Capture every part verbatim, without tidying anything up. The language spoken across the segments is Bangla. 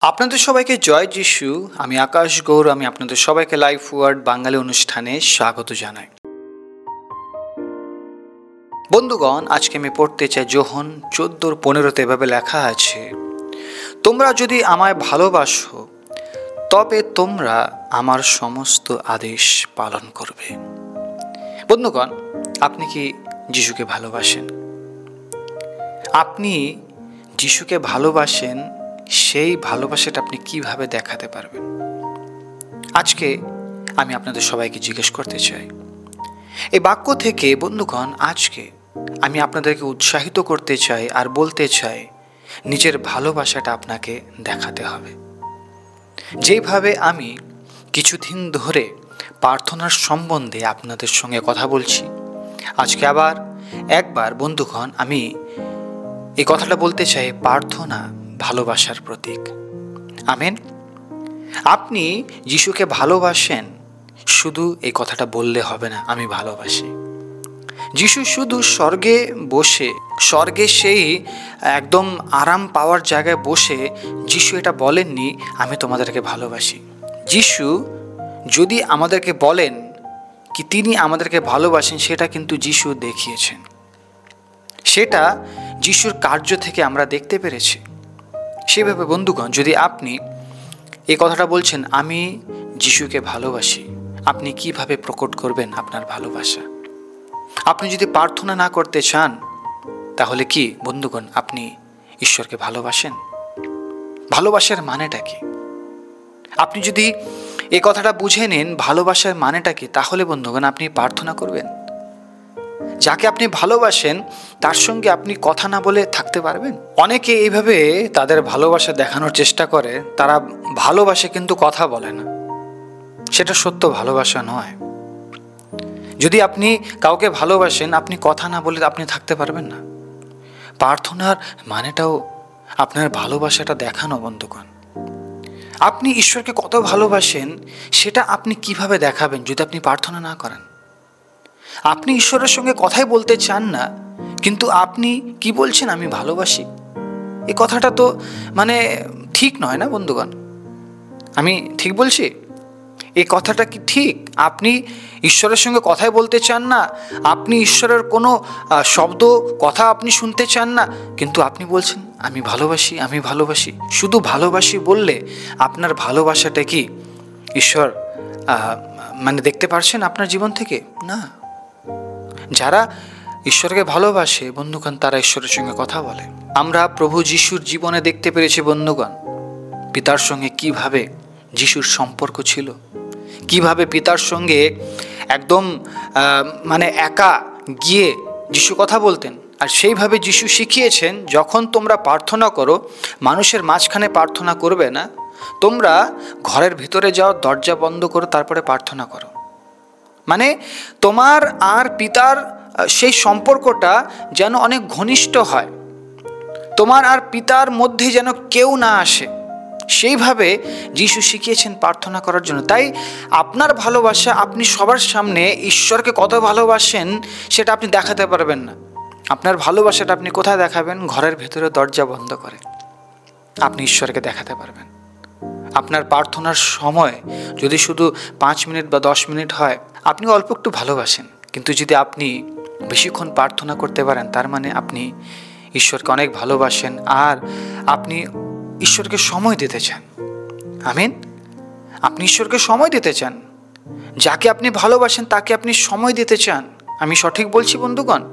আপনাদের সবাইকে জয় যিশু। আমি আকাশ গৌর। আমি আপনাদের সবাইকে লাইফ ওয়ার্ড বাঙালি অনুষ্ঠানে স্বাগত জানাই। বন্ধুগণ, আজকে আমি পড়তে চাই যোহন চোদ্দোর পনেরোতে এভাবে লেখা আছে, তোমরা যদি আমায় ভালোবাসো তবে তোমরা আমার সমস্ত আদেশ পালন করবে। বন্ধুগণ, আপনি কি যিশুকে ভালোবাসেন? আপনি যিশুকে ভালোবাসেন, সেই ভালোবাসাটা আপনি কিভাবে দেখাতে পারবেন? আজকে আমি আপনাদের সবাইকে জিজ্ঞেস করতে চাই। এই বাক্য থেকে বন্ধুগণ, আজকে আমি আপনাদেরকে উৎসাহিত করতে চাই আর বলতে চাই, নিজের ভালোবাসাটা আপনাকে দেখাতে হবে। যেভাবে আমি কিছুদিন ধরে প্রার্থনার সম্বন্ধে আপনাদের সঙ্গে কথা বলছি, আজকে আবার একবার বন্ধুগণ আমি এই কথাটা বলতে চাই, প্রার্থনা ভালোবাসার প্রতীক। আমেন। আপনি যিশুকে ভালোবাসেন, শুধু এই কথাটা বললে হবে না, আমি ভালোবাসি। যিশু শুধু স্বর্গে বসে, স্বর্গে সেই একদম আরাম পাওয়ার জায়গায় বসে যিশু এটা বলেননি, আমি তোমাদেরকে ভালোবাসি। যিশু যদি আমাদেরকে বলেন কি তিনি আমাদেরকে ভালোবাসেন, সেটা কিন্তু যিশু দেখিয়েছেন। সেটা যিশুর কার্য থেকে আমরা দেখতে পেরেছি। সেভাবে বন্ধুগণ, যদি আপনি এই কথাটা বলছেন আমি যিশুকে ভালোবাসি, আপনি কিভাবে প্রকট করবেন আপনার ভালোবাসা? আপনি যদি প্রার্থনা না করতে চান, তাহলে কি বন্ধুগণ আপনি ঈশ্বরকে ভালোবাসেন? ভালোবাসার মানেটা কি? আপনি যদি এই কথাটা বুঝে নেন ভালোবাসার মানেটা কি, তাহলে বন্ধুগণ আপনি প্রার্থনা করবেন। যাকে আপনি ভালোবাসেন তার সঙ্গে আপনি কথা না বলে থাকতে পারবেন? অনেকে এইভাবে তাদের ভালোবাসা দেখানোর চেষ্টা করে, তারা ভালোবাসে কিন্তু কথা বলে না। সেটা সত্য ভালোবাসা নয়। যদি আপনি কাউকে ভালোবাসেন, আপনি কথা না বলে আপনি থাকতে পারবেন না। প্রার্থনার মানেটাও আপনার ভালোবাসাটা দেখানো বন্ধুগণ। আপনি ঈশ্বরকে কত ভালোবাসেন সেটা আপনি কিভাবে দেখাবেন যদি আপনি প্রার্থনা না করেন? আপনি ঈশ্বরের সঙ্গে কথাই বলতে চান না, কিন্তু আপনি কি বলছেন আমি ভালোবাসি। এই কথাটা তো মানে ঠিক নয় না বন্ধুগণ। আমি ঠিক বলছি? এই কথাটা কি ঠিক? আপনি ঈশ্বরের সঙ্গে কথাই বলতে চান না, আপনি ঈশ্বরের কোনো শব্দ কথা আপনি শুনতে চান না, কিন্তু আপনি বলছেন আমি ভালোবাসি, আমি ভালোবাসি। শুধু ভালোবাসি বললে আপনার ভালোবাসাটা কি ঈশ্বর মানে দেখতে পারছেন আপনার জীবন থেকে? না। যারা ঈশ্বরকে ভালোবাসে বন্ধুগণ, তারা ঈশ্বরের সঙ্গে কথা বলে। আমরা প্রভু যিশুর জীবনে দেখতে পেরেছি বন্ধুগণ, পিতার সঙ্গে কিভাবে যিশুর সম্পর্ক ছিল, কিভাবে পিতার সঙ্গে একদম মানে একা গিয়ে যিশু কথা বলতেন। আর সেইভাবে যিশু শিখিয়েছেন, যখন তোমরা প্রার্থনা করো মানুষের মাঝখানে প্রার্থনা করবে না, তোমরা ঘরের ভিতরে যাও, দরজা বন্ধ করো, তারপরে প্রার্থনা করো। মানে তোমার আর পিতার সেই সম্পর্কটা যেন অনেক ঘনিষ্ঠ হয়, তোমার আর পিতার মধ্যে যেন কেউ না আসে। সেইভাবে যিশু শিখিয়েছেন প্রার্থনা করার জন্য। তাই আপনার ভালোবাসা আপনি সবার সামনে ঈশ্বরকে কত ভালোবাসেন সেটা আপনি দেখাতে পারবেন না। আপনার ভালোবাসাটা আপনি কোথায় দেখাবেন? ঘরের ভেতরে দরজা বন্ধ করে আপনি ঈশ্বরকে দেখাতে পারবেন। আপনার প্রার্থনার সময় যদি শুধু পাঁচ মিনিট বা দশ মিনিট হয়, আপনি অল্প একটু ভালোবাসেন, কিন্তু যদি আপনি বেশিক্ষণ প্রার্থনা করতে পারেন, তার মানে আপনি ঈশ্বরকে অনেক ভালোবাসেন আর আপনি ঈশ্বরকে সময় দিতে চান। আমিন। আপনি ঈশ্বরকে সময় দিতে চান, যাকে আপনি ভালোবাসেন তাকে আপনি সময় দিতে চান। আমি সঠিক বলছি বন্ধুগণ?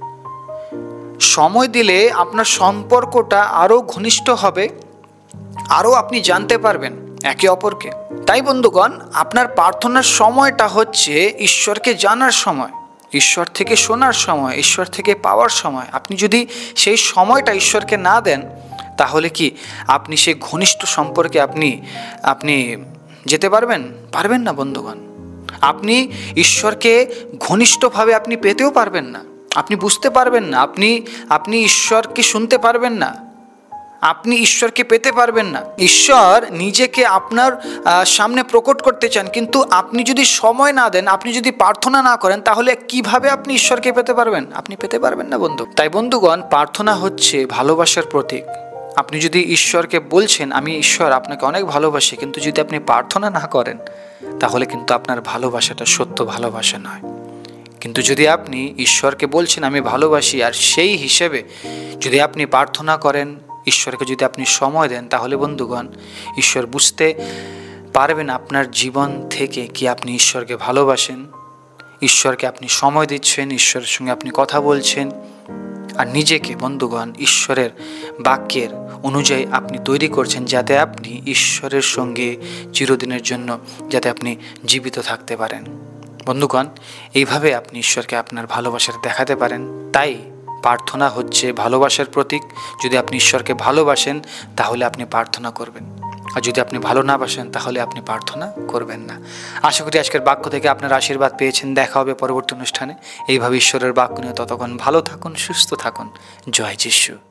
সময় দিলে আপনার সম্পর্কটা আরও ঘনিষ্ঠ হবে, আরও আপনি জানতে পারবেন একে অপরকে। তাই বন্ধুগণ, আপনার প্রার্থনার সময়টা হচ্ছে ঈশ্বরকে জানার সময়, ঈশ্বর থেকে শোনার সময়, ঈশ্বর থেকে পাওয়ার সময়। আপনি যদি সেই সময়টা ঈশ্বরকে না দেন, তাহলে কি আপনি সেই ঘনিষ্ঠ সম্পর্কে আপনি আপনি যেতে পারবেন? পারবেন না বন্ধুগণ। আপনি ঈশ্বরকে ঘনিষ্ঠভাবে আপনি পেতেও পারবেন না, আপনি বুঝতে পারবেন না, আপনি আপনি ঈশ্বরকে শুনতে পারবেন না, আপনি ঈশ্বরকে পেতে পারবেন না। ঈশ্বর নিজেকে আপনার সামনে প্রকট করতে চান, কিন্তু আপনি যদি সময় না দেন, আপনি যদি প্রার্থনা না করেন, তাহলে কিভাবে আপনি ঈশ্বরকে পেতে পারবেন? আপনি পেতে পারবেন না বন্ধু। তাই বন্ধুগণ, প্রার্থনা হচ্ছে ভালোবাসার প্রতীক। আপনি যদি ঈশ্বরকে বলছেন আমি ঈশ্বর আপনাকে অনেক ভালোবাসি, কিন্তু যদি আপনি প্রার্থনা না করেন তাহলে কিন্তু আপনার ভালোবাসাটা সত্য ভালোবাসা নয়। কিন্তু যদি আপনি ঈশ্বরকে বলছেন আমি ভালোবাসি, আর সেই হিসেবে যদি আপনি প্রার্থনা করেন, ঈশ্বরকে যদি আপনি সময় দেন, তাহলে বন্ধুগণ ঈশ্বর বুঝতে পারবেন আপনার জীবন থেকে কি আপনি ঈশ্বরকে ভালোবাসেন, ঈশ্বরকে আপনি সময় দিচ্ছেন, ঈশ্বরের সঙ্গে আপনি কথা বলছেন, আর নিজেকে বন্ধুগণ ঈশ্বরের বাক্যের অনুযায়ী আপনি তৈরি করছেন, যাতে আপনি ঈশ্বরের সঙ্গে চিরদিনের জন্য যাতে আপনি জীবিত থাকতে পারেন। বন্ধুগণ, এইভাবে আপনি ঈশ্বরকে আপনার ভালোবাসার দেখাতে পারেন। তাই প্রার্থনা হচ্ছে ভালোবাসার প্রতীক। যদি আপনি ঈশ্বরকে ভালোবাসেন তাহলে আপনি প্রার্থনা করবেন, আর যদি আপনি ভালো না বাসেন তাহলে আপনি প্রার্থনা করবেন না। আশা করি আজকের বাক্য থেকে আপনার আশীর্বাদ পেয়েছেন। দেখা হবে পরবর্তী অনুষ্ঠানে এইভাবে ঈশ্বরের বাক্য নিয়ে। ততক্ষণ ভালো থাকুন, সুস্থ থাকুন। জয় যিশু।